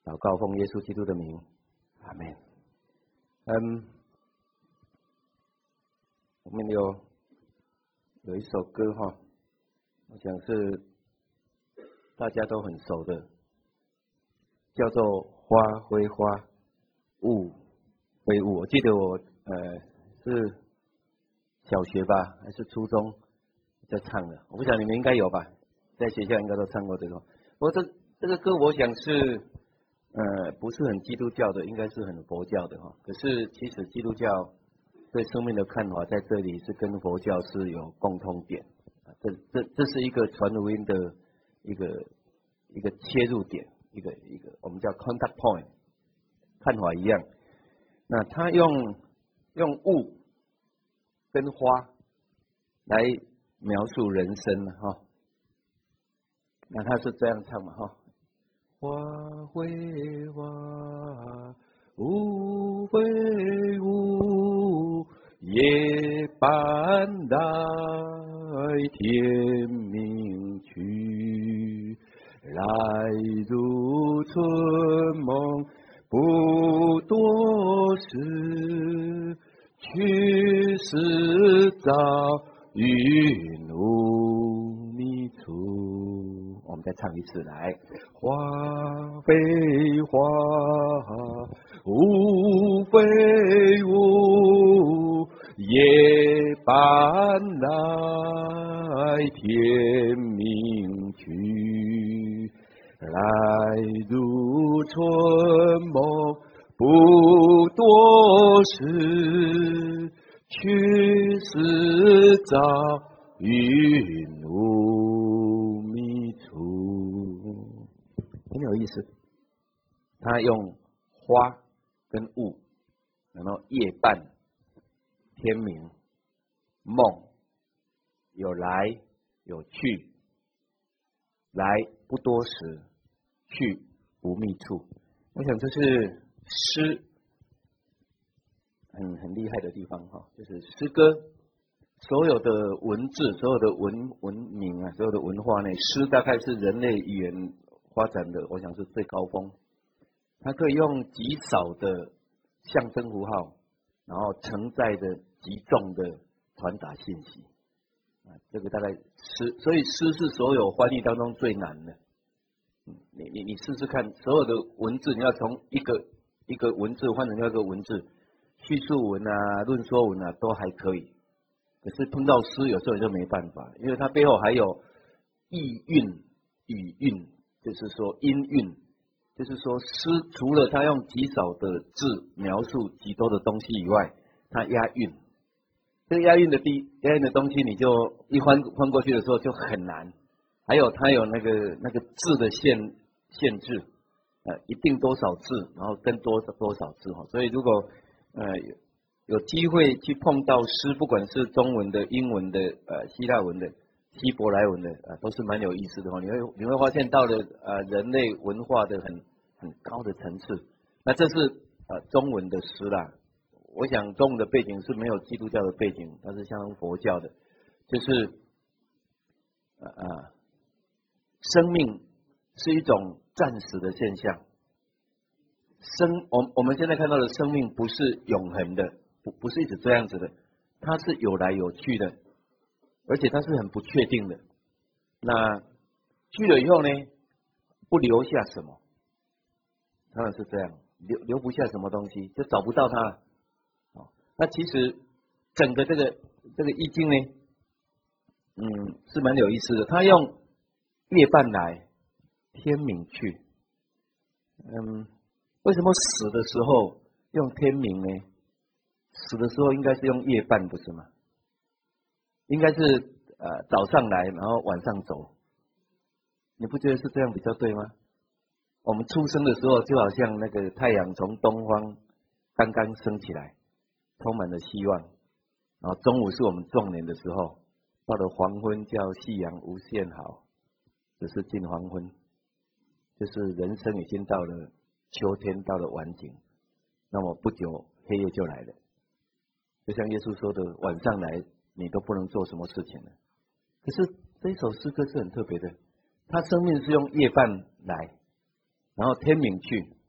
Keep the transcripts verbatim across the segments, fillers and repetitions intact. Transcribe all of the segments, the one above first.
祷告奉耶稣基督的名，阿们。嗯，我们有有一首歌哈，我想是大家都很熟的，叫做《花非花，雾非雾》。我记得我呃是小学吧，还是初中在唱的，我不晓得你们应该有吧，在学校应该都唱过这个。不过这这个歌，我想是。呃，不是很基督教的，应该是很佛教的哈。可是其实基督教对生命的看法在这里是跟佛教是有共通点，这这这是一个传福音的一个一个切入点，一个一个我们叫 contact point， 看法一样。那他用用雾跟花来描述人生哈，那他是这样唱嘛哈。花非花，雾非雾，夜半来天明去，来如春梦不多时，去时早云雾密处。我们再唱一次来，花非花，雾非雾，夜半来天明去，来如春梦不多时，去时早云雾密处，很有意思。他用花跟雾，然后夜半、天明、梦，有来有去，来不多时，去不密处。我想这是诗很很厉害的地方哈，就是诗歌。所有的文字，所有的文文明啊，所有的文化呢，诗大概是人类语言发展的，我想是最高峰。它可以用极少的象征符号，然后承载着极重的传达信息。啊，这个大概诗，所以诗是所有翻译当中最难的。嗯，你你你试试看，所有的文字，你要从一个一个文字换成另一个文字，叙述文啊、论说文啊，都还可以。可是碰到诗，有时候就没办法，因为它背后还有意韵、语韵，就是说音韵，就是说诗除了它用极少的字描述极多的东西以外，它押韵。这个押韵的地押韵的东西，你就一翻翻过去的时候就很难。还有它有那个那个字的限限制，呃，一定多少字，然后跟多多少字哈。所以如果呃。有机会去碰到诗，不管是中文的、英文的、呃希腊文的、希伯来文的，啊、呃，都是蛮有意思的哦。你会你会发现到了呃人类文化的很很高的层次。那这是呃中文的诗啦。我想中文的背景是没有基督教的背景，它是相当佛教的，就是啊、呃呃，生命是一种暂时的现象。生，我我们现在看到的生命不是永恒的。不不是一直这样子的，它是有来有去的，而且它是很不确定的。那去了以后呢，不留下什么，当然是这样，留留不下什么东西，就找不到它。哦，那其实整个这个这个易经呢，嗯，是蛮有意思的。它用夜半来，天明去。嗯，为什么死的时候用天明呢？死的时候应该是用夜半，不是吗？应该是呃早上来，然后晚上走。你不觉得是这样比较对吗？我们出生的时候就好像那个太阳从东方刚刚升起来，充满了希望。然后中午是我们壮年的时候，到了黄昏叫夕阳无限好，只是近黄昏，就是人生已经到了秋天，到了晚景。那么不久黑夜就来了。就像耶稣说的，晚上来你都不能做什么事情了。可是这一首诗歌是很特别的，他生命是用夜半来，然后天明去，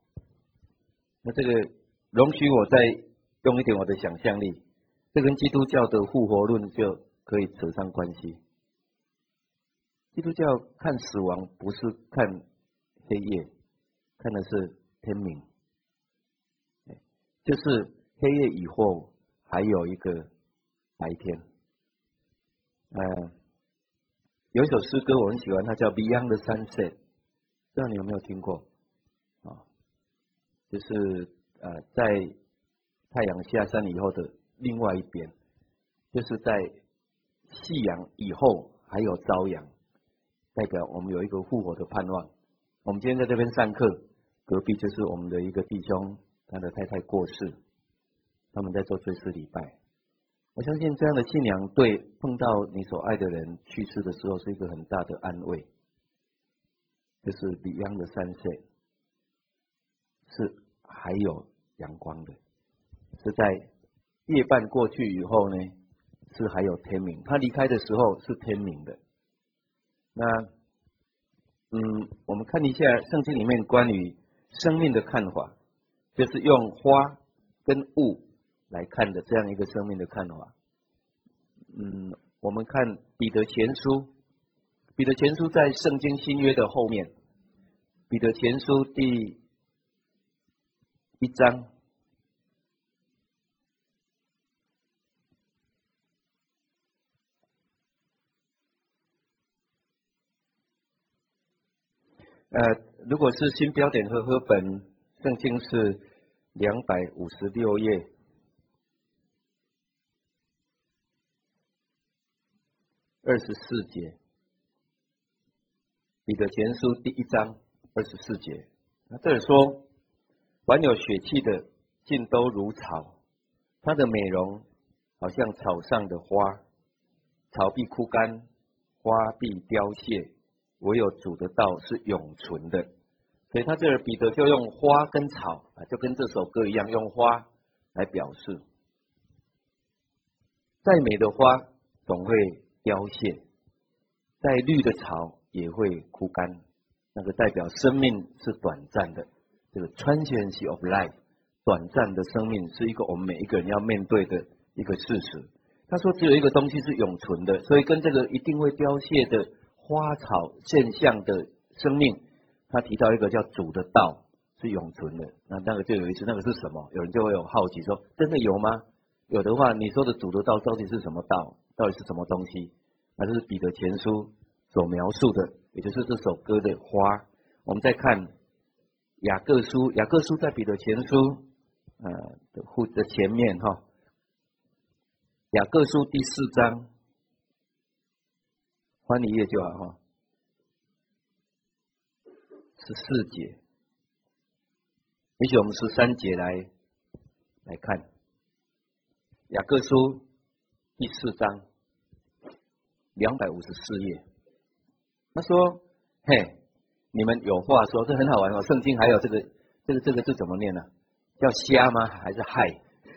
那这个容许我再用一点我的想象力，这跟基督教的复活论就可以扯上关系。基督教看死亡不是看黑夜，看的是天明，就是黑夜以后还有一个白天。呃，有一首诗歌我很喜欢，它叫《Beyond the Sunset》，不知道你有没有听过？啊、哦，就是呃，在太阳下山以后的另外一边，就是在夕阳以后还有朝阳，代表我们有一个复活的盼望。我们今天在这边上课，隔壁就是我们的一个弟兄，他的太太过世，他们在做追思礼拜。我相信这样的信仰对碰到你所爱的人去世的时候是一个很大的安慰。就是 Beyond the Sunset， 是还有阳光的，是在夜半过去以后呢，是还有天明。他离开的时候是天明的。那嗯，我们看一下圣经里面关于生命的看法，就是用花跟雾来看的这样一个生命的看法。嗯，我们看彼得前书，彼得前书在圣经新约的后面，彼得前书第一章，呃，如果是新标点和合本，圣经是两百五十六页。二十四节，彼得前书第一章二十四节，那这里说，凡有血气的，尽都如草，它的美容好像草上的花，草必枯干，花必凋谢，唯有主的道是永存的。所以他这儿彼得就用花跟草啊，就跟这首歌一样，用花来表示，再美的花总会凋谢，再绿的草也会枯干，那个代表生命是短暂的。这个 transiency of life， 短暂的生命是一个我们每一个人要面对的一个事实。他说只有一个东西是永存的，所以跟这个一定会凋谢的花草现象的生命，他提到一个叫主的道是永存的。那那个就有意思，那个是什么？有人就会有好奇说，真的有吗？有的话，你说的主的道到底是什么道？到底是什么东西？那就是彼得前书所描述的，也就是这首歌的花。我们再看雅各书，雅各书在彼得前书呃的户的前面哈，雅各书第四章，翻一页就好哈，十四节，也许我们十三节来来看。雅各书第四章两百五十四页，他说：“嘿，你们有话说，这很好玩哦。圣经还有这个这个这个字怎么念呢？叫瞎吗？还是害？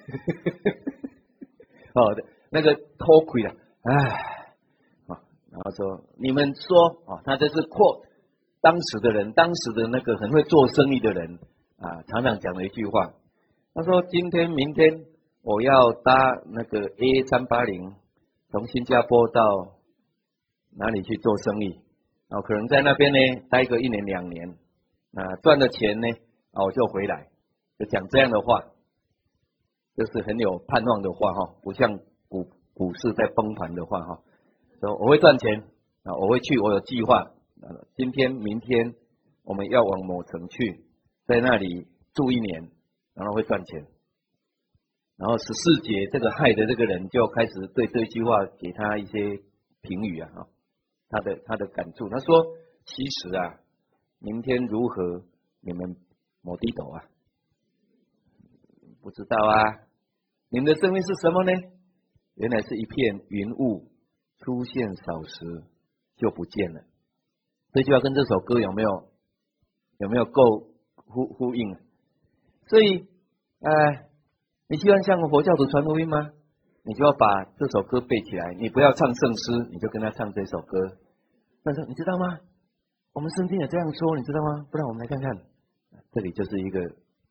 哦，那个偷窥了，哎，啊，然后说你们说啊，他这是 quote 当时的人，当时的那个很会做生意的人啊，常常讲的一句话。他说：今天、明天。”我要搭那个 A 三八零从新加坡到哪里去做生意，哦，可能在那边呢待个一年两年，啊，赚了钱呢，啊，我就回来，就讲这样的话，就是很有盼望的话哈，不像股股市在崩盘的话哈，说我会赚钱啊，我会去，我有计划，今天明天我们要往某城去，在那里住一年，然后会赚钱。然后十四节，这个害的这个人就开始对这句话给他一些评语啊，他的他的感触。他说：“其实啊，明天如何，你们摩低斗啊，不知道啊。你们的生命是什么呢？原来是一片云雾，出现少时就不见了。”这句话跟这首歌有没有有没有够呼呼应？所以，呃。你希望向佛教徒传福音吗？你就要把这首歌背起来。你不要唱圣诗，你就跟他唱这首歌。他说：“你知道吗？我们圣经也这样说，你知道吗？不然我们来看看。这里就是一个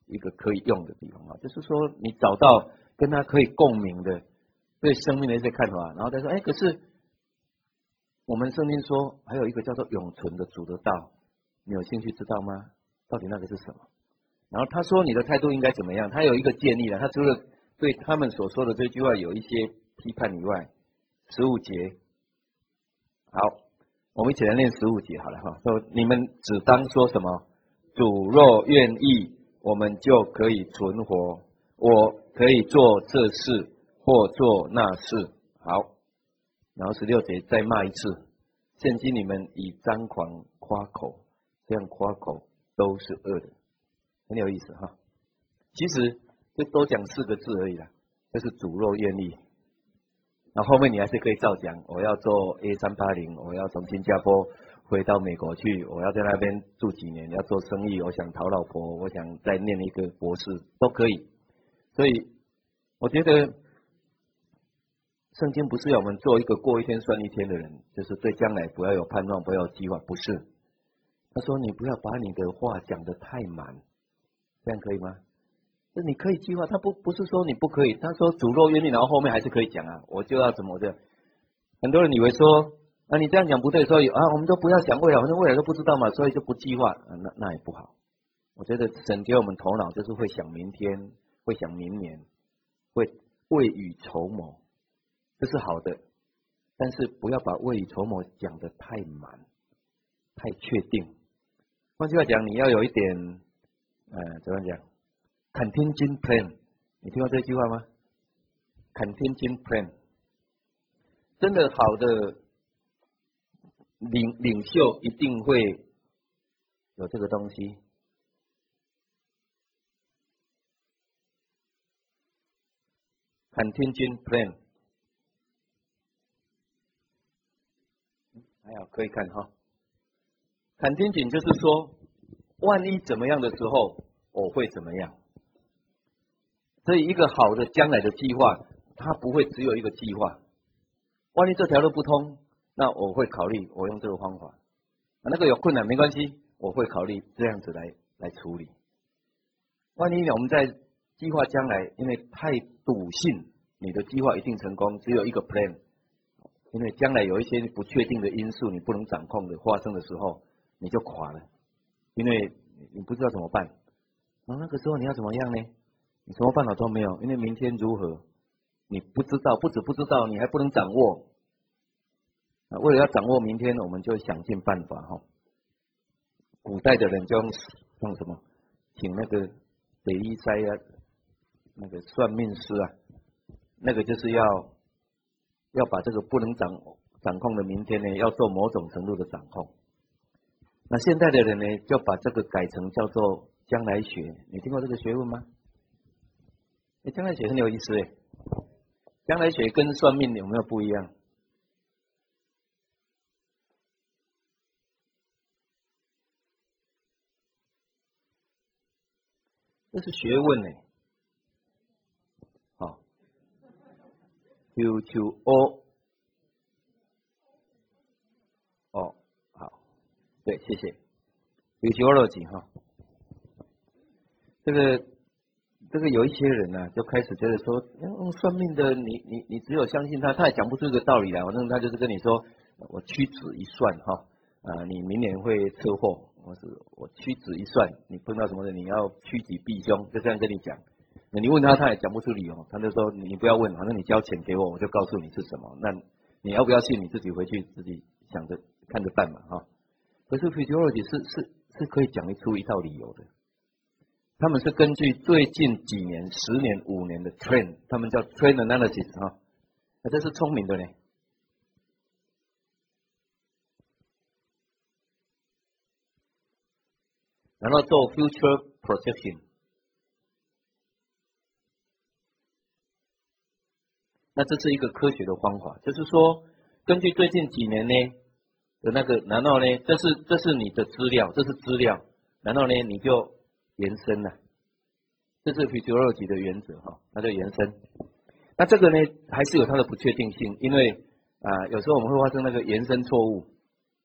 一个可以用的地方啊，就是说你找到跟他可以共鸣的对生命的一些看法，然后他说，哎，可是我们圣经说还有一个叫做永存的主的道，你有兴趣知道吗？到底那个是什么？然后他说你的态度应该怎么样？他有一个建议了，他除了对他们所说的这句话有一些批判以外，十五节，好，我们一起来念十五节好了哈。说你们只当说什么？主若愿意，我们就可以存活。我可以做这事或做那事。好，然后十六节再骂一次。现今你们以张狂夸口，这样夸口都是恶的，很有意思哈。其实就多讲四个字而已啦，就是主若愿意。然后后面你还是可以照讲，我要做 A 三八零，我要从新加坡回到美国去，我要在那边住几年，要做生意，我想讨老婆，我想再念一个博士，都可以。所以我觉得圣经不是要我们做一个过一天算一天的人，就是对将来不要有盼望，不要有计划，不是。他说你不要把你的话讲得太满，这样可以吗？就你可以计划，他不不是说你不可以，他说主若愿意，然后后面还是可以讲啊，我就要怎么的。很多人以为说啊，你这样讲不对，所以啊，我们都不要想未来，反正未来都不知道嘛，所以就不计划，啊、那那也不好。我觉得神给我们头脑就是会想明天，会想明年，会未雨绸缪，这是好的，但是不要把未雨绸缪讲得太满，太确定。换句话讲，你要有一点，呃，怎么讲？Contingent plan， 你听过这句话吗 ？Contingent plan， 真的好的领领袖一定会有这个东西。Contingent plan， 还有可以看哈。Contingent 就是说，万一怎么样的时候，我会怎么样。所以一个好的将来的计划，它不会只有一个计划。万一这条路不通，那我会考虑我用这个方法。那个有困难没关系，我会考虑这样子来来处理。万一我们在计划将来，因为太笃信你的计划一定成功，只有一个 plan， 因为将来有一些不确定的因素你不能掌控的发生的时候，你就垮了，因为你不知道怎么办。然后那个时候你要怎么样呢？你什么办法都没有，因为明天如何你不知道，不止不知道，你还不能掌握。啊，为了要掌握明天，我们就想尽办法哈。古代的人就用用什么，请那个北医斋啊，那个算命师啊，那个就是要要把这个不能掌掌控的明天呢，要做某种程度的掌控。那现在的人呢，就把这个改成叫做将来学。你听过这个学问吗？哎，将来学很有意思哎。将来学跟算命有没有不一样？这是学问哎。好 ，Q Q O， 哦，好，对，谢谢。Futurology 哈，这个这个有一些人呢、啊，就开始觉得说，用算命的你你你只有相信他，他也讲不出一个道理来，反正他就是跟你说，我屈指一算哈，啊，你明年会车祸，我是我屈指一算，你碰到什么的你要趋吉避凶，就这样跟你讲。那你问他，他也讲不出理由，他就说你不要问，反正你交钱给我，我就告诉你是什么。那你要不要信，你自己回去自己想着看着办嘛哈。可是 Futurology 是是是可以讲出一套理由的。他们是根据最近几年、十年、五年的 trend， 他们叫 trend analysis 哈，那这是聪明的呢。然后做 future projection， 那这是一个科学的方法，就是说根据最近几年呢的那个，然后呢，这是这是你的资料，这是资料，然后呢你就延伸了。这是 Futurology 的原则哈，它就延伸。那这个呢，还是有它的不确定性，因为啊、呃，有时候我们会发生那个延伸错误。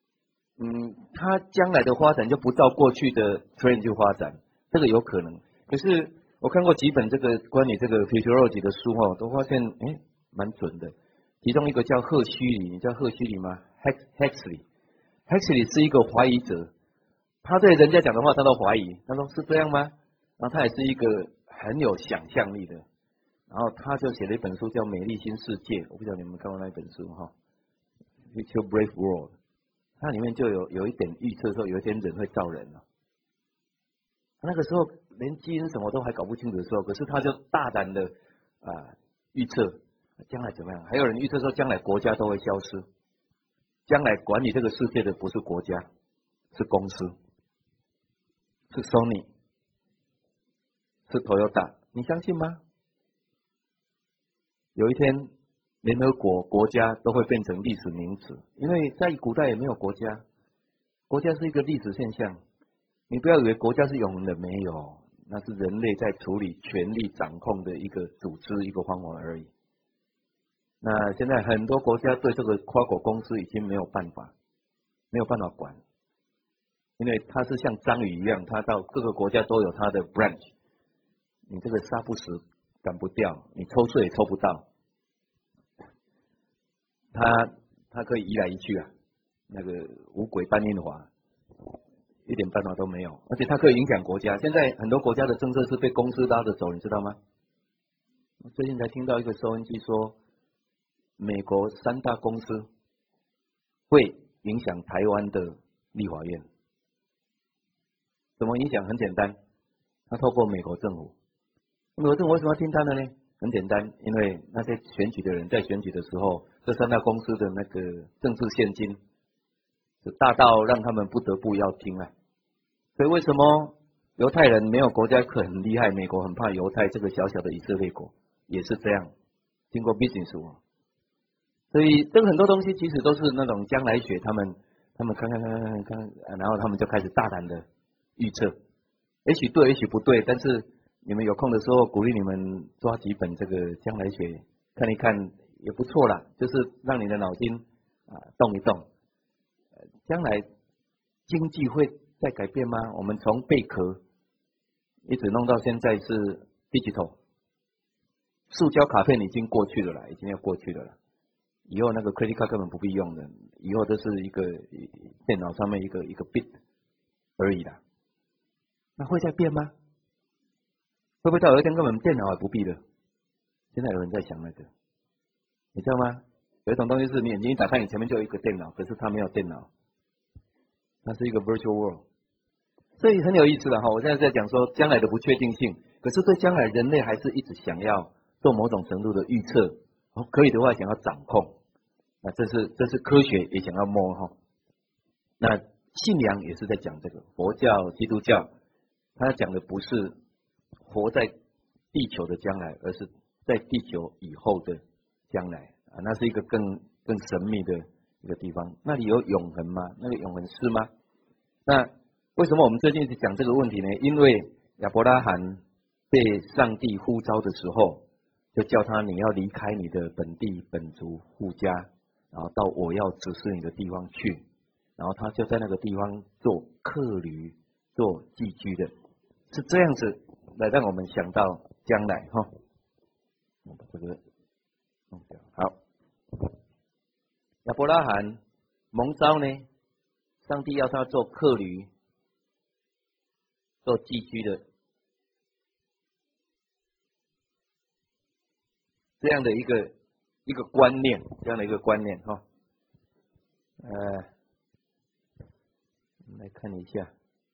嗯，它将来的发展就不照过去的 trend 去发展，这个有可能。 可是我看过几本这个关于这个 futurology 的书哦，都发现哎蛮准的。其中一个叫赫胥黎，你知道赫胥黎吗 ？Huxley，Huxley 是一个怀疑者，他对人家讲的话他都怀疑，他说是这样吗？然后他也是一个很有想象力的，然后他就写了一本书叫《美丽新世界》，我不知道你们看过那本书哈，《Future Brave World》，它里面就有有一点预测说有一天人会造人了。那个时候连基因什么都还搞不清楚的时候，可是他就大胆的啊、呃、预测将来怎么样。还有人预测说将来国家都会消失，将来管理这个世界的不是国家，是公司，是 Sony， 是 Toyota， 你相信吗？有一天联合国国家都会变成历史名词，因为在古代也没有国家，国家是一个历史现象。你不要以为国家是永恒的，没有，那是人类在处理权力掌控的一个组织、一个方法而已。那现在很多国家对这个跨国公司已经没有办法，没有办法管，因为它是像章鱼一样，它到各个国家都有它的 branch， 你这个杀不死，赶不掉，你抽税也抽不到，它它可以移来移去啊，那个五鬼搬运法。一点办法都没有，而且它可以影响国家。现在很多国家的政策是被公司拉着走，你知道吗？我最近才听到一个收音机说，美国三大公司会影响台湾的立法院。怎么影响？很简单，他透过美国政府。美国政府为什么要听他的呢？很简单，因为那些选举的人在选举的时候，这三大公司的那个政治现金大到让他们不得不要听啊，所以为什么犹太人没有国家可很厉害？美国很怕犹太这个小小的以色列国也是这样，经过 business 哦，所以这个很多东西其实都是那种将来学，他们他们看看看看看看，然后他们就开始大胆的预测，也许对，也许不对，但是你们有空的时候鼓励你们抓几本这个将来学看一看也不错啦，就是让你的脑筋啊动一动。将来经济会再改变吗？我们从贝壳一直弄到现在是 digital， 塑胶卡片已经过去了啦，已经要过去了啦。以后那个 credit card 根本不必用的，以后都是一个电脑上面一个一个 bit 而已啦。那会再变吗？会不会到有一天根本电脑也不必了？现在有人在想那个，你知道吗？有一种东西是你眼睛一打开，你前面就有一个电脑，可是它没有电脑。它是一个 virtual world， 所以很有意思的哈。我现在在讲说将来的不确定性，可是对将来人类还是一直想要做某种程度的预测，哦，可以的话想要掌控，那这是这是科学也想要摸哈。那信仰也是在讲这个，佛教、基督教，他讲的不是活在地球的将来，而是在地球以后的将来啊，那是一个更更神秘的一个地方，那里有永恒吗？那个永恒是吗？那为什么我们最近一直讲这个问题呢？因为亚伯拉罕被上帝呼召的时候，就叫他你要离开你的本地本族父家，然后到我要指示你的地方去，然后他就在那个地方做客旅、做寄居的，是这样子来让我们想到将来哈。我把这个弄掉，好。亚伯拉罕蒙召呢，上帝要他做客旅、做寄居的这样的一个一个观念，这样的一个观念哈。呃，我们来看一下《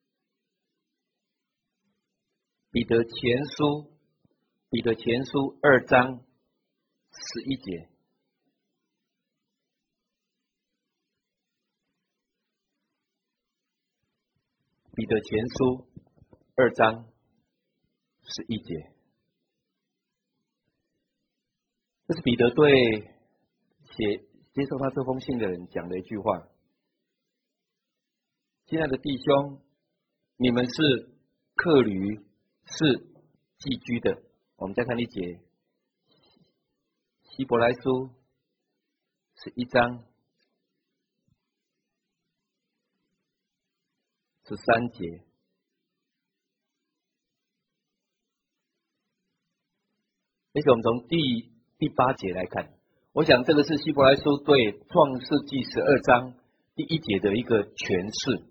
彼得前书》，彼得前书二章十一节。彼得前书二章十一节，这是彼得对写接受他这封信的人讲的一句话：亲爱的弟兄，你们是客旅，是寄居的。我们再看一节，希伯来书十一章十三节。 而且我们从第第八节来看，我想这个是希伯来书对创世纪十二章第一节的一个诠释。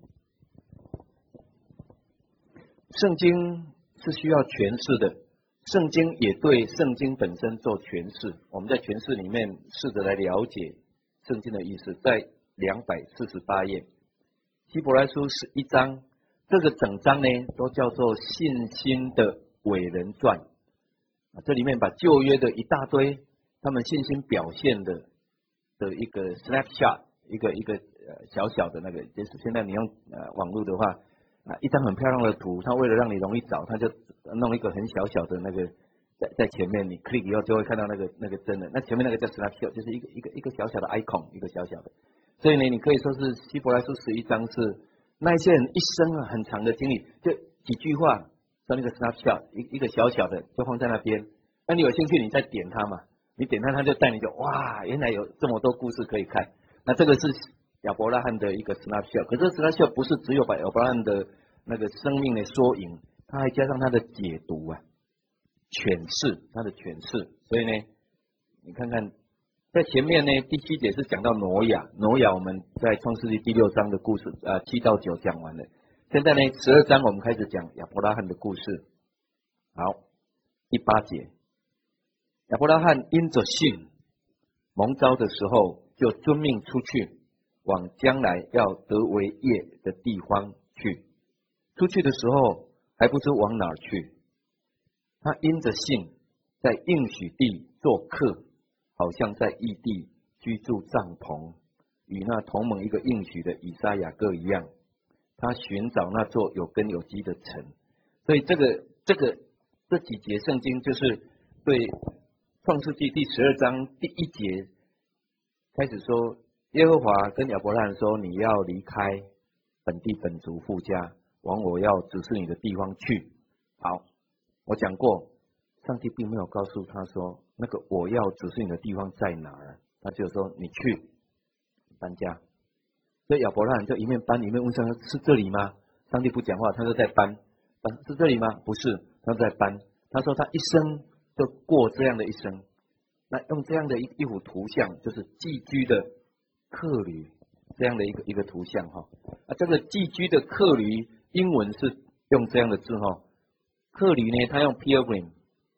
圣经是需要诠释的，圣经也对圣经本身做诠释。我们在诠释里面试着来了解圣经的意思，在两百四十八页，希伯来书十一章，这个整章呢都叫做信心的伟人传。这里面把旧约的一大堆他们信心表现的的一个 snapshot， 一个一个呃小小的那个，就是现在你用呃网络的话啊，一张很漂亮的图，他为了让你容易找，他就弄一个很小小的那个在在前面，你 click 以后就会看到那个那个真的，那前面那个叫 snapshot， 就是一个一个一个小小的 icon， 一个小小的。所以呢，你可以说是希伯来书十一章是那一些人一生啊很长的经历，就几句话。说那个 snapshot 一一个小小的就放在那边，那你有兴趣你再点它嘛，你点它它就带你就哇，原来有这么多故事可以看。那这个是亚伯拉罕的一个 snapshot， 可是 snapshot 不是只有把亚伯拉罕的那个生命的缩影，它还加上它的解读啊，诠释它的诠释。所以呢，你看看在前面呢，第七节是讲到挪亚，挪亚我们在创世纪第六章的故事啊，七到九讲完了。现在呢，十二章我们开始讲亚伯拉罕的故事。好，第八节，亚伯拉罕因着信蒙召的时候，就遵命出去，往将来要得为业的地方去。出去的时候还不知往哪儿去，他因着信在应许地做客，好像在异地居住帐篷，与那同盟一个应许的以撒雅各一样。他寻找那座有根有基的城。所以这个这个这几节圣经就是对创世纪第十二章第一节开始说，耶和华跟亚伯拉罕说，你要离开本地本族父家，往我要指示你的地方去。好，我讲过，上帝并没有告诉他说那个我要指示你的地方在哪儿，他就说你去搬家。所以亚伯拉罕就一面搬一面问上帝，是这里吗？上帝不讲话，他就在搬，搬是这里吗？不是，他在搬。他说他一生就过这样的一生，那用这样的一一幅图像，就是寄居的客旅这样的一个一个图像哈。啊，这个寄居的客旅英文是用这样的字哈，客旅呢他用 pilgrim，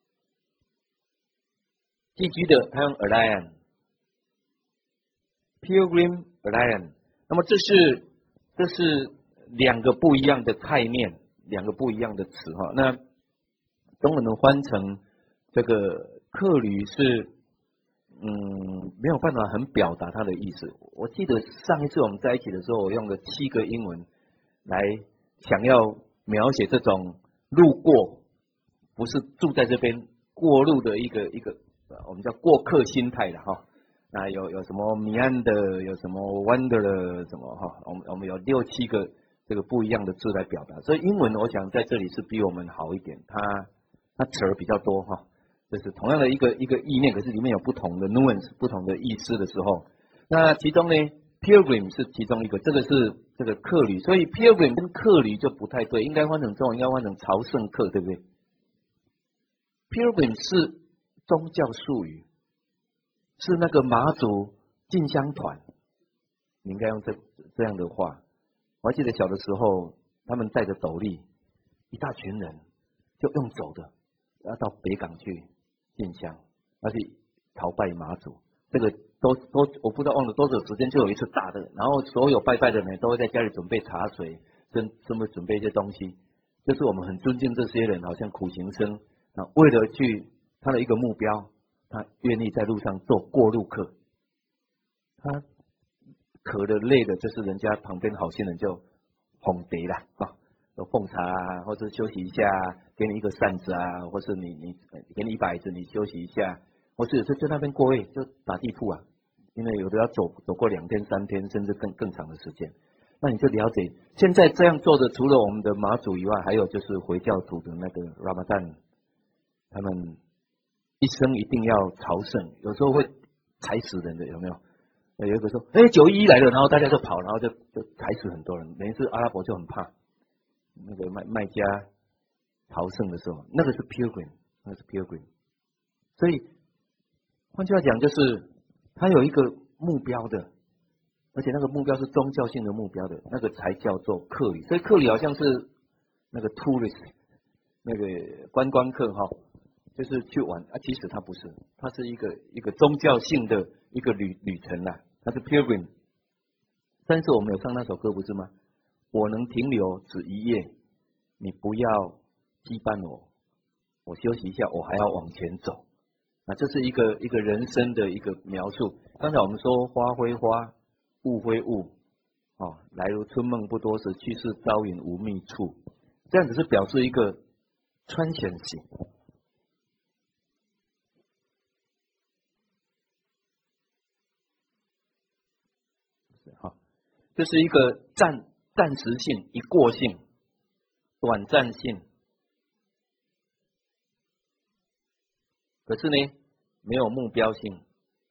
寄居的他用 alien，pilgrim alien。那么这是这是两个不一样的概念，两个不一样的词哈。那中文的翻成这个客旅是嗯没有办法很表达它的意思。我记得上一次我们在一起的时候，我用了七个英文来想要描写这种路过，不是住在这边过路的一个一个我们叫过客心态的哈。那有有什么迷岸的，有什么 wonder 的，什么哈？我们我们有六七个这个不一样的字来表达，所以英文我想在这里是比我们好一点，它它词儿比较多哈，就是同样的一个一个意念，可是里面有不同的 nuance， 不同的意思的时候，那其中呢 pilgrim 是其中一个，这个是这个客旅，所以 pilgrim 跟客旅就不太对，应该换成中文应该换成朝圣客，对不对 ？pilgrim 是宗教术语。是那个马祖进香团，你应该用这这样的话。我还记得小的时候，他们带着斗笠，一大群人就用走的，要到北港去进香，要去朝拜马祖。这个都都我不知道忘了多少时间，就有一次大的，然后所有拜拜的人都会在家里准备茶水，甚甚至准备一些东西。就是我们很尊敬这些人，好像苦行僧啊，为了去他的一个目标。他愿意在路上做过路客，他渴的累的，就是人家旁边好心人就哄得啦啊，有奉茶啊，或者休息一下，给你一个扇子啊，或是你你给你一把椅子，你休息一下，或是就在那边过夜，就打地铺啊，因为有的要走走过两天三天，甚至更更长的时间。那你就了解，现在这样做的，除了我们的马祖以外，还有就是回教徒的那个 Ramadan， 他们。一生一定要朝圣，有时候会踩死人的，有没有？有一个说，哎，九一一来了，然后大家就跑，然后就就踩死很多人。每一次阿拉伯就很怕，那个卖卖家朝圣的时候，那个是 pilgrim， 那个是 pilgrim。 所以换句话讲，就是他有一个目标的，而且那个目标是宗教性的目标的，那个才叫做客旅。所以客旅好像是那个 tourist， 那个观光客哈，就是去玩啊。其实它不是，它是一个一个宗教性的一个旅旅程啦，它是 pilgrim。但是我们有唱那首歌不是吗？我能停留只一夜，你不要羁绊我，我休息一下，我还要往前走。啊，这是一个一个人生的一个描述。刚才我们说花非花，雾非雾，哦，来如春梦不多时，去似朝云无觅处。这样只是表示一个穿选型。好，这是一个暂暂时性、一过性、短暂性。可是呢，没有目标性。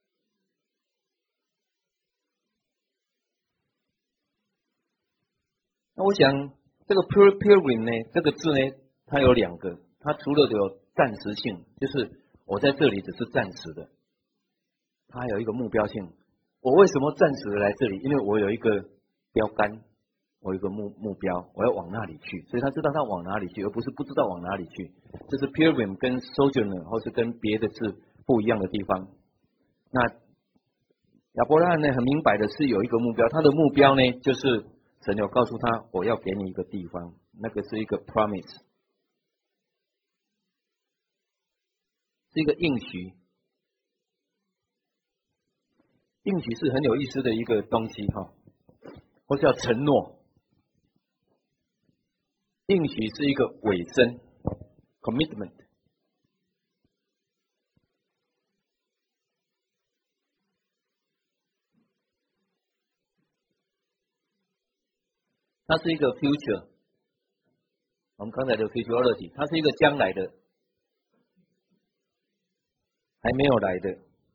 那我想，这个 pilgrim 呢，这个字呢，它有两个，它除了有暂时性，就是我在这里只是暂时的，它还有一个目标性。我为什么暂时的来这里？因为我有一个标杆，我有一个目目标，我要往那里去，所以他知道他往哪里去，而不是不知道往哪里去。这是 pilgrim 跟 sojourner 或是跟别的字不一样的地方。那亚伯拉罕呢，很明白的是有一个目标，他的目标呢，就是神有告诉他，我要给你一个地方，那个是一个 promise， 是一个应许。应许是很有意思的一个东西哈，或是叫承诺。应许是一个尾声 commitment。它是一个 future， 我们刚才的 futurology， 它是一个将来的，还没有来的。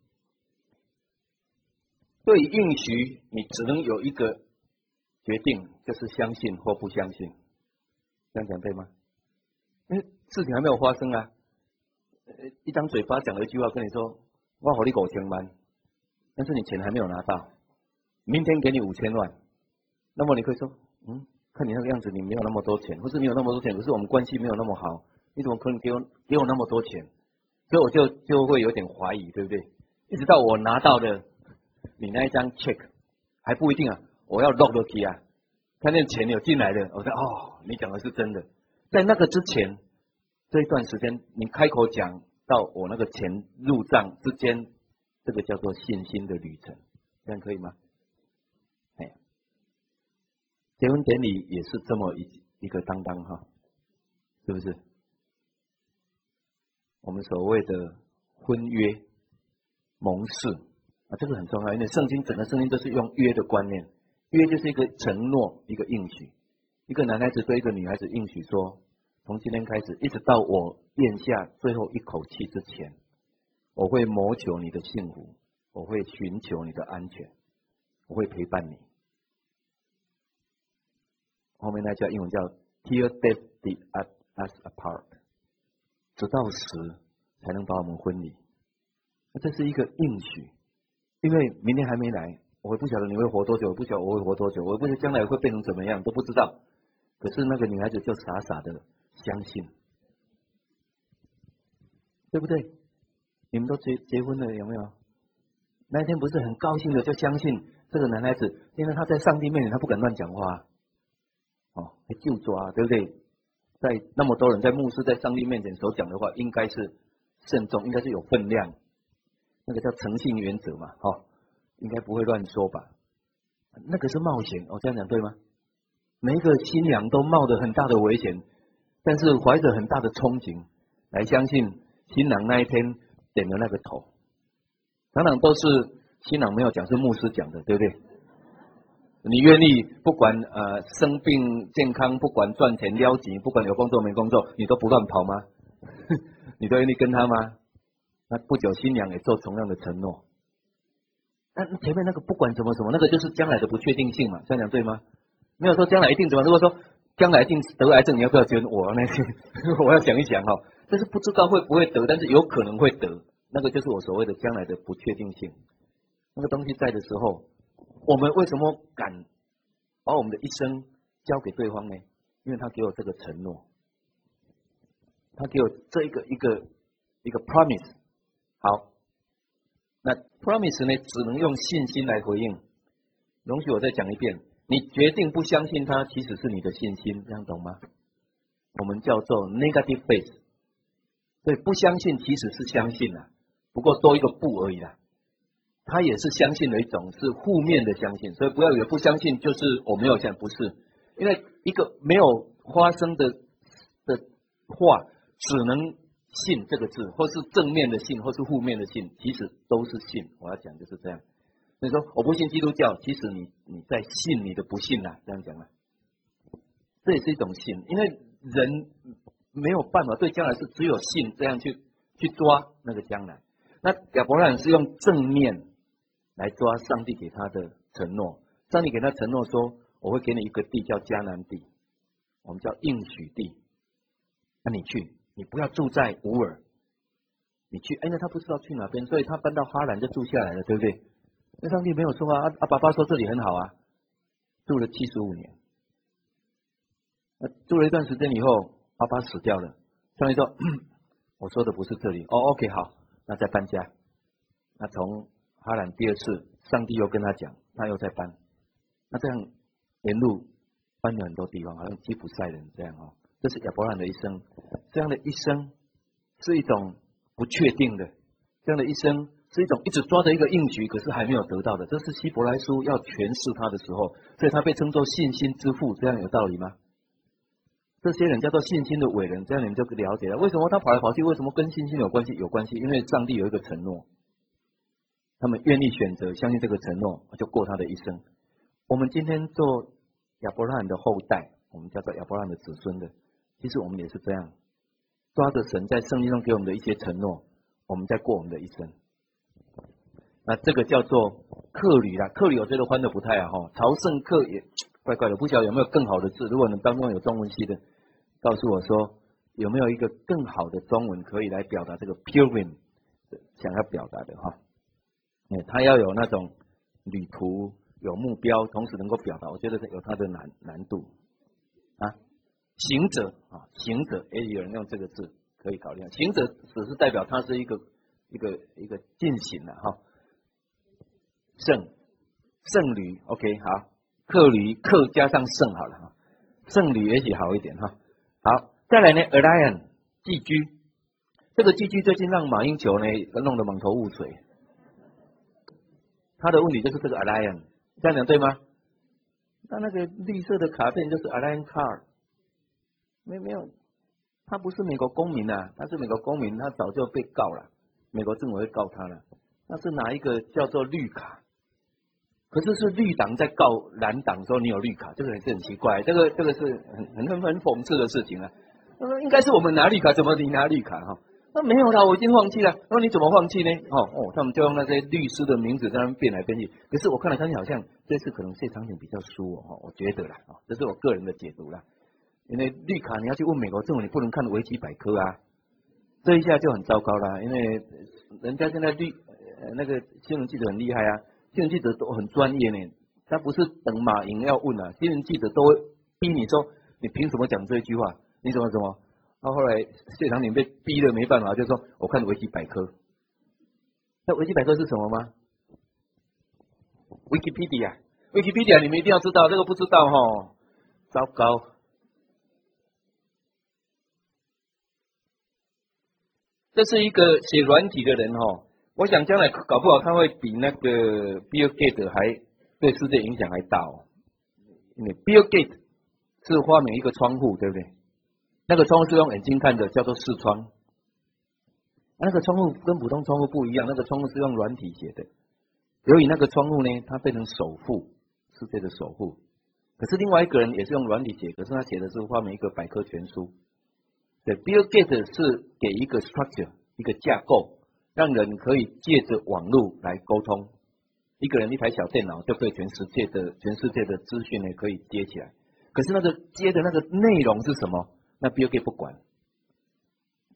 对于应许，你只能有一个决定，就是相信或不相信。这样讲对吗？因为事情还没有发生啊，一张嘴巴讲了一句话跟你说，我给你五千万，但是你钱还没有拿到，明天给你五千万，那么你可以说，嗯，看你那个样子，你没有那么多钱，或是你有那么多钱，可是我们关系没有那么好，你怎么可能给我给我那么多钱？所以我就就会有点怀疑，对不对？一直到我拿到的你那一张 check 还不一定啊，我要 log 落去啊，看见钱有进来的，我说哦，你讲的是真的。在那个之前，这一段时间你开口讲到我那个钱入账之间，这个叫做信心的旅程，这样可以吗？哎，结婚典礼也是这么一一个当当哈，是不是？我们所谓的婚约盟誓啊，这个很重要，因为圣经整个圣经都是用约的观念，约就是一个承诺，一个应许。一个男孩子对一个女孩子应许说，从今天开始，一直到我咽下最后一口气之前，我会谋求你的幸福，我会寻求你的安全，我会陪伴你。后面那叫英文叫 Till death do us apart， 直到死才能把我们分离。这是一个应许，因为明天还没来，我不晓得你会活多久，我不晓得我会活多久，我不晓得将来会变成怎么样，都不知道。可是那个女孩子就傻傻的相信，对不对？你们都结结婚了有没有？那一天不是很高兴的就相信这个男孩子，因为他在上帝面前他不敢乱讲话，哦，还就抓，对不对？在那么多人在牧师在上帝面前所讲的话，应该是慎重，应该是有分量，那个叫诚信原则嘛，哈、哦，应该不会乱说吧？那个是冒险，哦，这样讲对吗？每一个新娘都冒着很大的危险，但是怀着很大的憧憬来相信新郎那一天点的那个头，常常都是新郎没有讲，是牧师讲的，对不对？你愿意不管呃生病健康，不管赚钱撩急，不管有工作没工作，你都不乱跑吗？你都愿意跟他吗？那不久新娘也做同样的承诺。那前面那个不管什么什么，那个就是将来的不确定性嘛，这样讲对吗？没有说将来一定怎么，如果说将来一定得癌症，你要不要捐我那些？我要想一想哈、哦，但是不知道会不会得，但是有可能会得， 那个就是我所谓的将来的不确定性。那个东西在的时候，我们为什么敢把我们的一生交给对方呢？因为他给我这个承诺，他给我这一个一个一个 promise。好，那 promise 呢，只能用信心来回应。容许我再讲一遍，你决定不相信他，其实是你的信心，这样懂吗？我们叫做 negative faith。对，不相信其实是相信了，不过多一个不而已啦。他也是相信的一种，是负面的相信，所以不要以为不相信就是我没有相信，不是，因为一个没有发生的的话，只能信这个字，或是正面的信，或是负面的信，其实都是信。我要讲就是这样。所以说我不信基督教，其实你你在信你的不信啦，这样讲啦，这也是一种信，因为人没有办法对将来是只有信这样去去抓那个将来。那亚伯拉罕是用正面来抓上帝给他的承诺，上帝给他承诺说，我会给你一个地叫迦南地，我们叫应许地，那你去，你不要住在乌尔，你去，哎，那他不知道去哪边，所以他搬到哈兰就住下来了，对不对？那上帝没有说啊，啊爸爸说这里很好啊，住了七十五年，那住了一段时间以后，爸爸死掉了，上帝说，我说的不是这里，哦 ，OK 好，那再搬家，那从哈兰第二次，上帝又跟他讲，他又再搬，那这样沿路搬了很多地方，好像吉普赛人这样哦。这是亚伯拉罕的一生，这样的一生是一种不确定的，这样的一生是一种一直抓着一个应许，可是还没有得到的。这是希伯来书要诠释他的时候，所以他被称作信心之父，这样有道理吗？这些人叫做信心的伟人，这样你们就了解了。为什么他跑来跑去？为什么跟信心有关系？有关系，因为上帝有一个承诺，他们愿意选择相信这个承诺，就过他的一生。我们今天做亚伯拉罕的后代，我们叫做亚伯拉罕的子孙的，其实我们也是这样，抓着神在圣经中给我们的一些承诺，我们在过我们的一生。那这个叫做客旅啦，客旅我觉得翻的不太好哈，朝圣客也怪怪的，不晓得有没有更好的字。如果你当中有中文系的，告诉我说有没有一个更好的中文可以来表达这个 pilgrim 想要表达的哈。嗯，他要有那种旅途有目标，同时能够表达，我觉得有它的难难度啊。行者啊，行者，哎，有人用这个字可以考虑。行者只是代表它是一个一个一个进行的哈。圣圣旅 ，OK 好，客旅客加上圣好了哈，圣旅也许好一点哈。好，再来呢 ，Alliance 寄居，这个寄居最近让马英九呢弄得满头雾水。他的问题就是这个 Alliance， 这样讲对吗？那那个绿色的卡片就是 Alliance card， 没没有，他不是美国公民啊，他是美国公民，他早就被告了，美国政府会告他了。那是哪一个叫做绿卡？可是是绿党在告蓝党说你有绿卡，这个也是很奇怪，这个这个是很很很很讽刺的事情啊。他说应该是我们拿绿卡，怎么你拿绿卡哈？那没有啦，我已经放弃了。那你怎么放弃呢？哦哦，他们就用那些律师的名字在那边变来变去。可是我看来看去好像这次可能谢长廷比较输哦，我觉得啦，哦，这是我个人的解读啦。因为绿卡你要去问美国政府，你不能看维基百科啊，这一下就很糟糕啦。因为人家现在绿呃那个新闻记者很厉害啊，新闻记者都很专业呢，他不是等马赢要问啊，新闻记者都会逼你说你凭什么讲这一句话？你怎么怎么？然后后来谢长廷被逼的没办法，就说我看维基百科。那维基百科是什么吗 ？Wikipedia， Wikipedia 你们一定要知道，这个不知道哈，糟糕。这是一个写软体的人哈，我想将来搞不好他会比那个 Bill Gates 还对世界影响还大哦。因为 Bill Gates 是发明一个窗户，对不对？那个窗户是用眼睛看的，叫做视窗。那个窗户跟普通窗户不一样，那个窗户是用软体写的。由于那个窗户呢，它变成首富，世界的首富。可是另外一个人也是用软体写，可是他写的是发明一个百科全书。对 ，Bill Gates 是给一个 structure， 一个架构，让人可以借着网络来沟通。一个人一台小电脑就对全世界的全世界的资讯呢可以接起来。可是那个接的那个内容是什么？那 Bill Gates 不管。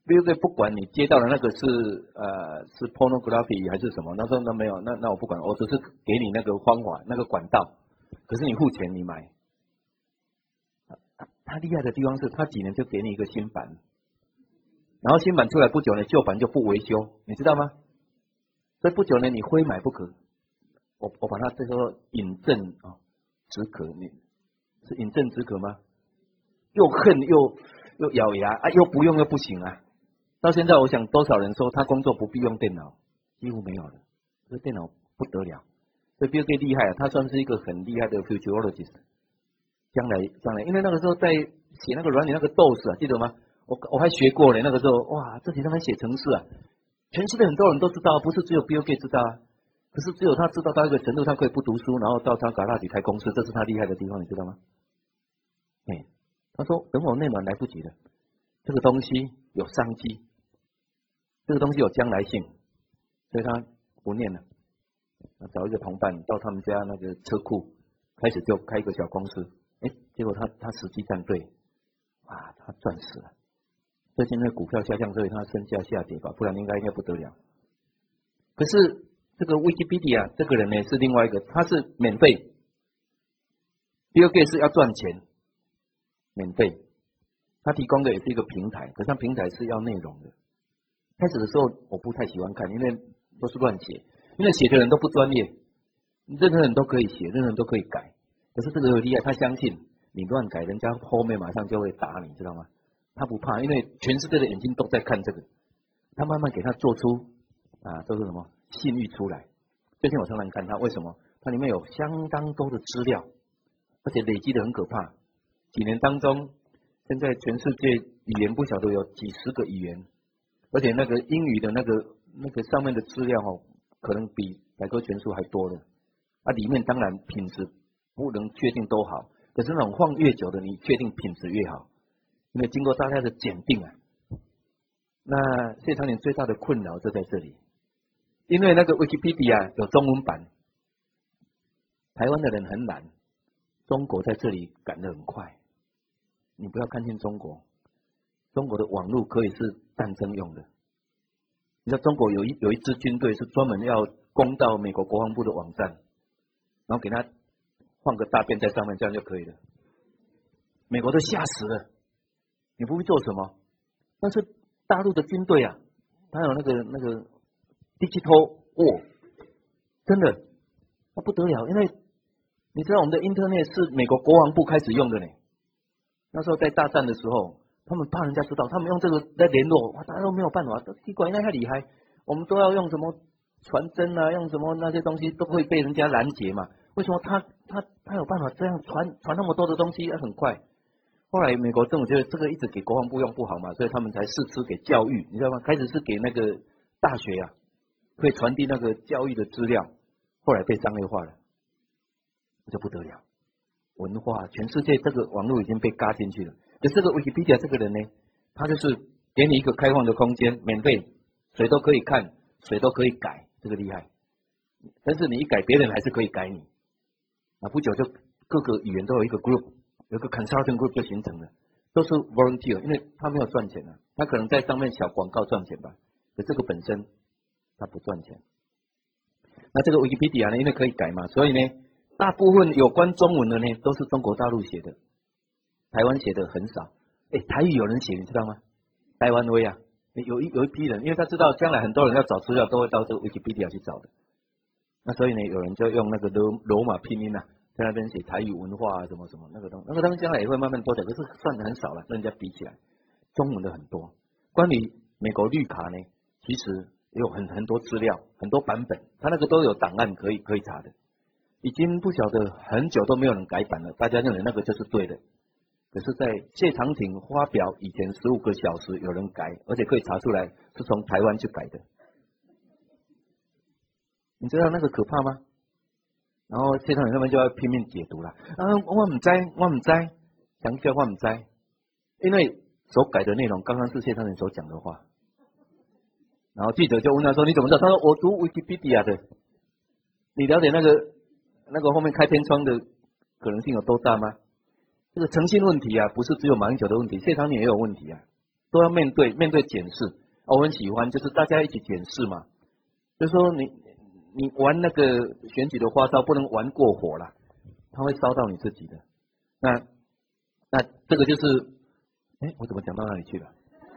Bill Gates 不管你接到的那个是呃是 pornography 还是什么，他说那没有，那那我不管，我只是给你那个方法那个管道，可是你付钱你买。他他厉害的地方是他几年就给你一个新版，然后新版出来不久呢，旧版就不维修，你知道吗？所以不久呢，你非买不可。我我把它这个饮鸩啊止渴，你是饮鸩止渴吗？又恨又又咬牙啊，又不用又不行啊。到现在我想多少人说他工作不必用电脑，几乎没有了。这电脑不得了，所以 Bill Gates 厉害啊，他算是一个很厉害的 futurologist。将来将来，因为那个时候在写那个软体那个 D O S 啊，记得吗？我我还学过呢，那个时候哇，自己在那写程式啊，全世界很多人都知道，不是只有 Bill Gates 知道啊。可是只有他知道到一个程度，他可以不读书，然后到他 garage 开公司，这是他厉害的地方，你知道吗？哎，他说等我念完来不及了，这个东西有商机，这个东西有将来性，所以他不念了，找一个同伴到他们家那个车库，开始就开一个小公司，哎，结果他他实际站对，哇，他赚死了。最近那股票下降，所以他身价下跌吧，不然应该应该不得了。可是这个 Wikipedia 这个人呢是另外一个，他是免费 ，Bill Gates 是要赚钱，免费，他提供的也是一个平台，可是他平台是要内容的。开始的时候我不太喜欢看，因为都是乱写，因为写的人都不专业，任何人都可以写，任何人都可以改。可是这个很厉害，他相信你乱改，人家后面马上就会打你，知道吗？他不怕，因为全世界的眼睛都在看这个，他慢慢给他做出啊，都是什么信誉出来。最近我常常看他，为什么？它里面有相当多的资料，而且累积的很可怕。几年当中，现在全世界语言不晓得有几十个语言，而且那个英语的那个那个上面的资料哦，可能比百科全书还多的。啊，里面当然品质不能确定都好，可是那种放越久的，你确定品质越好，因为经过大家的检定啊。那谢长廷最大的困扰就在这里，因为那个 Wikipedia 有中文版，台湾的人很懒，中国在这里赶得很快。你不要看轻中国，中国的网络可以是战争用的。你知道中国有一有一支军队是专门要攻到美国国防部的网站，然后给他放个大便在上面，这样就可以了。美国都吓死了，你不会做什么？但是大陆的军队啊，他有那个那个 digital war， 真的，那不得了，因为你知道我们的 Internet 是美国国防部开始用的呢。那时候在大战的时候，他们怕人家知道，他们用这个来联络，哇，大家都没有办法，都奇怪，那太厉害，我们都要用什么传真啊，用什么那些东西都会被人家拦截嘛。为什么他他他有办法这样传传那么多的东西，很快？后来美国政府觉得这个一直给国防部用不好嘛，所以他们才试吃给教育，你知道吗？开始是给那个大学啊，可以传递那个教育的资料，后来被商业化了，这不得了。文化，全世界这个网络已经被嘎进去了。可这个 Wikipedia 这个人呢，他就是给你一个开放的空间，免费，谁都可以看，谁都可以改，这个厉害。但是你一改，别人还是可以改你。啊，不久就各个语言都有一个 group， 有一个 consulting group 就形成了，都是 volunteer， 因为他没有赚钱啊，他可能在上面小广告赚钱吧，可这个本身他不赚钱。那这个 Wikipedia 呢，因为可以改嘛，所以呢，大部分有关中文的呢，都是中国大陆写的，台湾写的很少。哎，台语有人写，你知道吗？台湾威啊，有一有一批人，因为他知道将来很多人要找资料，都会到这个 Wikipedia 去找的。那所以呢，有人就用那个罗罗马拼音啊，在那边写台语文化啊，什么什么那个东，那个东西将来也会慢慢多起来，可是算的很少了，跟人家比起来，中文的很多。关于美国绿卡呢，其实也有很很多资料，很多版本，他那个都有档案可以可以查的。已经不晓得很久都没有人改版了，大家认为那个就是对的。可是，在谢长廷发表以前十五个小时有人改，而且可以查出来是从台湾去改的。你知道那个可怕吗？然后谢长廷他们就要拼命解读了。啊，我唔知，我唔知，强调我唔知，因为所改的内容刚刚是谢长廷所讲的话。然后记者就问他说：“你怎么知道？”他说：“我读 Wikipedia 的。”你了解那个那个后面开天窗的可能性有多大吗？这个诚信问题啊，不是只有马英九的问题，谢长廷也有问题啊。 都要面对面对检视。我很喜欢，就是大家一起检视嘛。就是说你你玩那个选举的花招，不能玩过火了，它会烧到你自己的。那那这个就是，哎，我怎么讲到那里去了？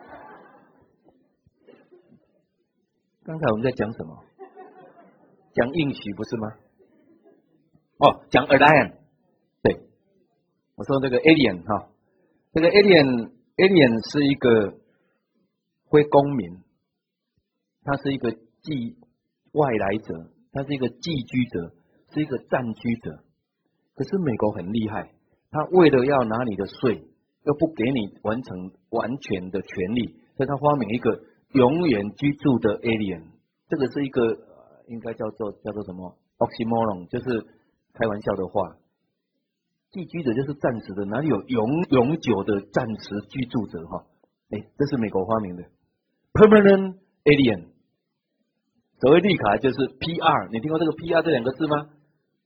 刚才我们在讲什么？讲应许不是吗？哦，讲 alien， 对，我说这个 alien 哈，这个 alien alien 是一个非公民，他是一个寄外来者，他是一个寄居者，是一个暂居者。可是美国很厉害，他为了要拿你的税，又不给你完成完全的权利，所以他发明一个永远居住的 alien。这个是一个应该叫做叫做什么 oxymoron， 就是开玩笑的话。寄居者就是暂时的，哪里有永永久的暂时居住者哈？哎，这是美国发明的 permanent alien。所谓绿卡就是 P R， 你听过这个 P R 这两个字吗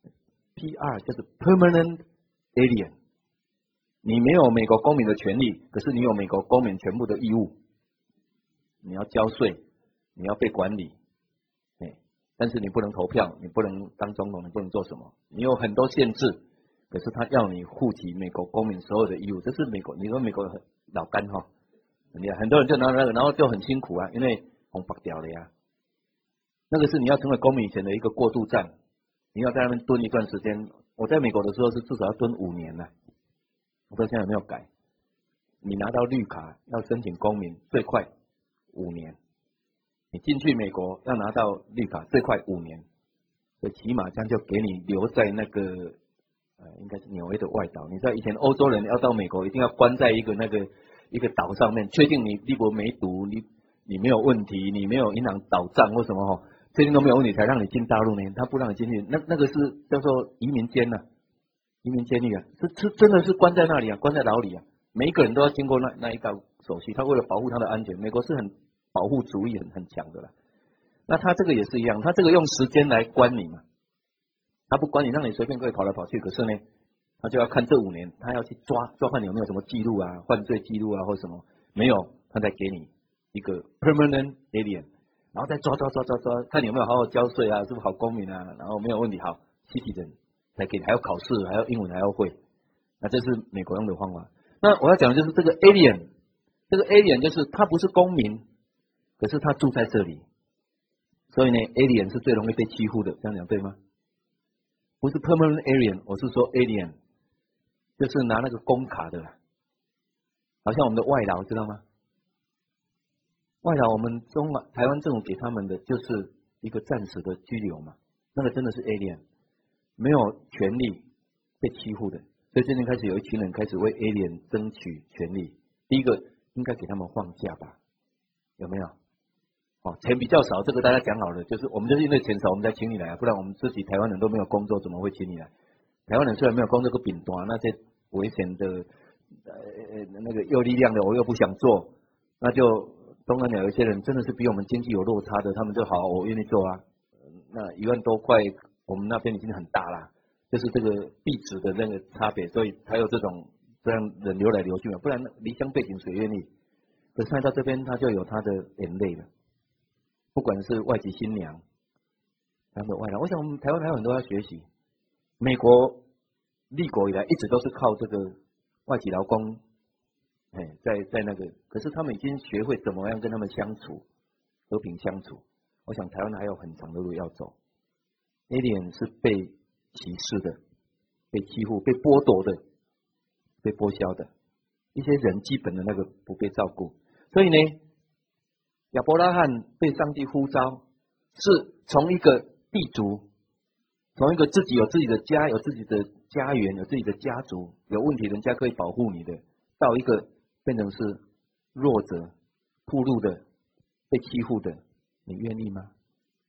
？P R 就是 permanent alien， 你没有美国公民的权利，可是你有美国公民全部的义务。你要交税，你要被管理，哎，但是你不能投票，你不能当总统，你不能做什么，你有很多限制。可是他要你负起美国公民所有的义务，这是美国，你说美国很老干哈，很厉害，很多人就拿那个，然后就很辛苦啊，因为红白掉了呀。那个是你要成为公民以前的一个过渡站。你要在那边蹲一段时间，我在美国的时候是至少要蹲五年了，我不知道现在有没有改。你拿到绿卡要申请公民，最快五年；你进去美国要拿到绿卡，最快五年。所以起码这样就给你留在那个呃，应该是纽约的外岛。你知道以前欧洲人要到美国，一定要关在一个那个一个岛上面，确定你立国没毒，你你没有问题，你没有银行倒账或什么哈。确定都没有问题才让你进大陆呢，他不让你进去，那那个是叫做移民监呐、啊，移民监狱啊，是是真的是关在那里啊，关在牢里啊，每一个人都要经过那那一道手续，他为了保护他的安全，美国是很保护主义很很强的啦。那他这个也是一样，他这个用时间来关你嘛，他不关你，让你随便可以跑来跑去，可是呢，他就要看这五年，他要去抓抓看你有没有什么记录啊，犯罪记录啊或什么，没有，他再给你一个 permanent alien。然后再抓抓抓抓抓，看你有没有好好交税啊，是不是好公民啊？然后没有问题，好，citizen才给你，还要考试，还要英文还要会。那这是美国用的方法。那我要讲的就是这个 alien， 这个 alien 就是他不是公民，可是他住在这里，所以呢 alien 是最容易被欺负的，这样讲对吗？不是 permanent alien， 我是说 alien， 就是拿那个工卡的，好像我们的外劳知道吗？外劳我们中台湾政府给他们的就是一个暂时的居留嘛，那个真的是 alien， 没有权利被欺负的，所以最近开始有一群人开始为 alien 争取权利。第一个应该给他们放假吧，有没有？哦，钱比较少，这个大家讲好了，就是我们就是因为钱少我们才请你来，不然我们自己台湾人都没有工作，怎么会请你来？台湾人虽然没有工作个饼端，那些危险的呃那个有力量的我又不想做，那就。东南亚有一些人真的是比我们经济有落差的，他们就好，我愿意做啊。那一万多块，我们那边已经很大了，就是这个币值的那个差别，所以才有这种这样人流来流去嘛。不然离乡背景谁愿意？可是看到这边，他就有他的眼泪了。不管是外籍新娘，他们外劳，我想我们台湾还有很多要学习。美国立国以来一直都是靠这个外籍劳工。哎，在在那个，可是他们已经学会怎么样跟他们相处，和平相处。我想台湾还有很长的路要走。alien 是被歧视的，被欺负、被剥夺的，被剥削的，一些人基本的那个不被照顾。所以呢，亚伯拉罕被上帝呼召，是从一个地族，从一个自己有自己的家、有自己的家园、有自己的家族，有问题人家可以保护你的，到一个。变成是弱者、暴露的、被欺负的，你愿意吗？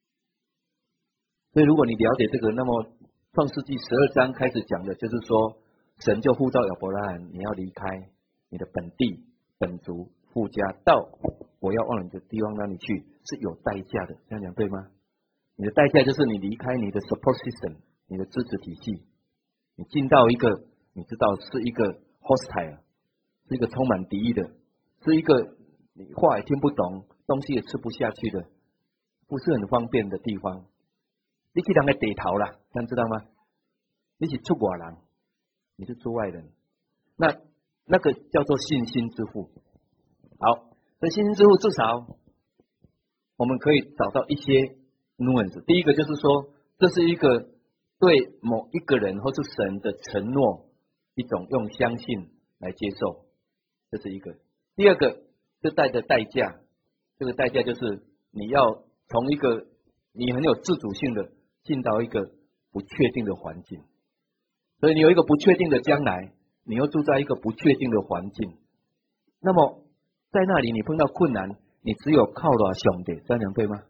所以，如果你了解这个，那么创世纪十二章开始讲的就是说，神就呼召亚伯拉罕，你要离开你的本地、本族、父家，到我要往你的地方那里去，是有代价的。这样讲对吗？你的代价就是你离开你的 support system， 你的支持体系，你进到一个你知道是一个 hostile。是一个充满敌意的，是一个你话也听不懂，东西也吃不下去的，不是很方便的地方。你去人的地头啦，你知道吗？你是出外人，你是出外人，那那个叫做信心之父。好，这信心之父至少我们可以找到一些 nuance。第一个就是说，这是一个对某一个人或是神的承诺，一种用相信来接受，这是一个。第二个是带着代价，这个代价就是你要从一个你很有自主性的进到一个不确定的环境，所以你有一个不确定的将来，你又住在一个不确定的环境，那么在那里你碰到困难，你只有靠了上帝，这样对吗？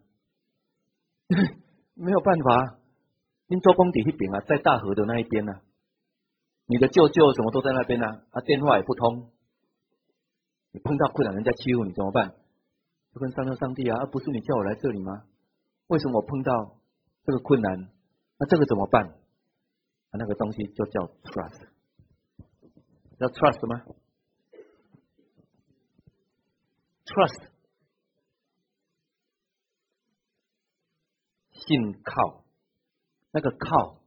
没有办法，您做工地那边啊，在大河的那一边啊，你的舅舅什么都在那边啊，啊电话也不通，你碰到困难人家欺负你怎么办？就跟上帝上帝啊，啊不是你叫我来这里吗？为什么我碰到这个困难？那这个怎么办？啊那个东西就叫 trust， 叫 trust 吗？ trust 信靠，那个靠，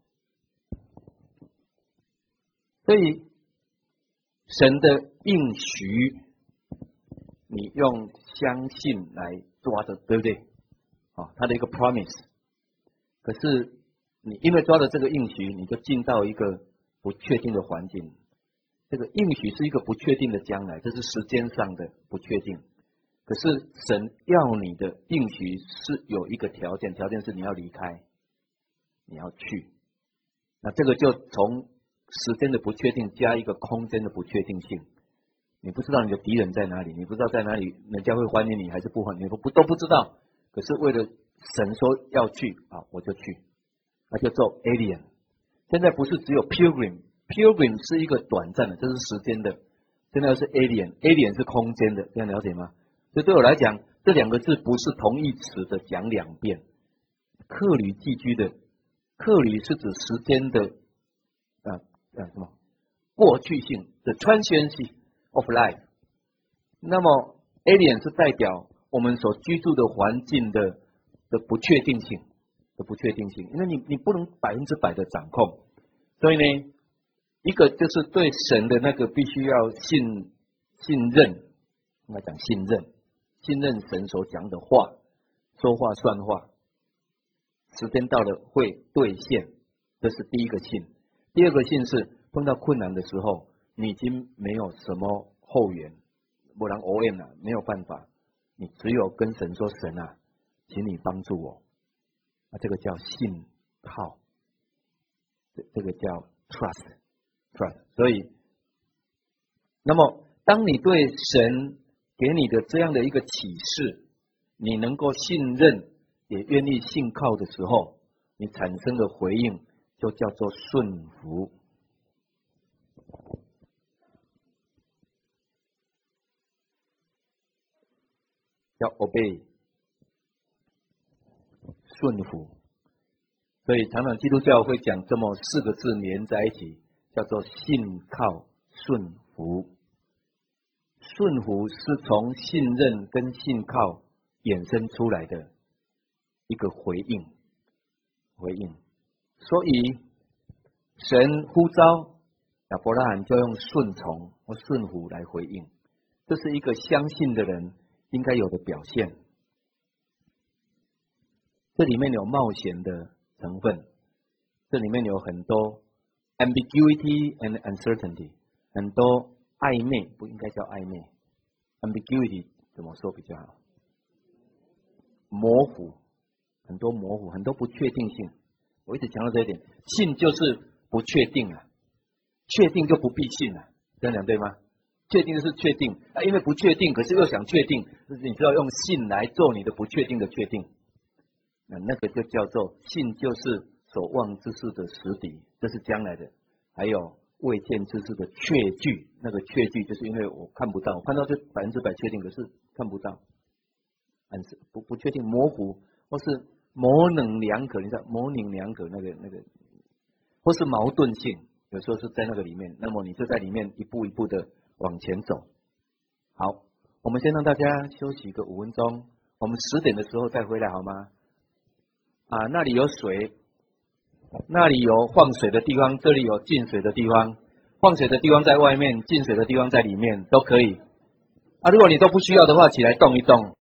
所以神的应许，你用相信来抓着，对不对？啊，他的一个 promise。可是你因为抓着这个应许，你就进到一个不确定的环境。这个应许是一个不确定的将来，这是时间上的不确定。可是神要你的应许是有一个条件，条件是你要离开，你要去。那这个就从时间的不确定加一个空间的不确定性。你不知道你的敌人在哪里，你不知道在哪里人家会欢迎你还是不欢迎你，不都不知道。可是为了神说要去啊，我就去，那就做 alien。现在不是只有 pilgrim，pilgrim 是一个短暂的，这是时间的。现在是 alien，alien 是空间的，这样了解吗？所以对我来讲，这两个字不是同义词的讲两遍。客旅寄居的，客旅是指时间的啊啊什么过去性的 transiency of life。那么 alien 是代表我们所居住的环境的的不确定性的不确定性，因为你你不能百分之百的掌控，所以呢，一个就是对神的那个必须要信信任，应该讲信任。信任神所讲的话，说话算话，时间到了会兑现，这是第一个信。第二个信是碰到困难的时候，你已经没有什么后援，不然 O M 了，没有办法，你只有跟神说：“神啊，请你帮助我。”啊，这个叫信靠，这这个叫 trust trust。所以，那么当你对神给你的这样的一个启示，你能够信任，也愿意信靠的时候，你产生的回应就叫做顺服。叫 obey， 顺服。所以常常基督教会讲这么四个字连在一起，叫做信靠顺服。顺服是从信任跟信靠衍生出来的一个回应，回应。所以神呼召亚伯拉罕就用顺从或顺服来回应，这是一个相信的人应该有的表现。这里面有冒险的成分，这里面有很多 ambiguity and uncertainty， 很多暧昧，不应该叫暧昧 ambiguity 怎么说比较好？模糊，很多模糊，很多不确定性。我一直强调这一点，信就是不确定啊，确定就不必信啊，这样讲对吗？确定的是确定啊，因为不确定，可是又想确定，就是你知道用信来做你的不确定的确定，那那个就叫做信，就是所望之事的实底，这是将来的。还有未见之事的确据，那个确据就是因为我看不到，我看到就百分之百确定，可是看不到，但是不不确定，模糊，或是模棱两可，你知道模棱两可那个那个，或是矛盾性，有时候是在那个里面，那么你就在里面一步一步的往前走。好， 我们先让大家休息个五分钟，我们十点的时候再回来好吗？啊，那里有水，那里有放水的地方，这里有进水的地方，放水的地方在外面，进水的地方在里面，都可以。啊，如果你都不需要的话，起来动一动。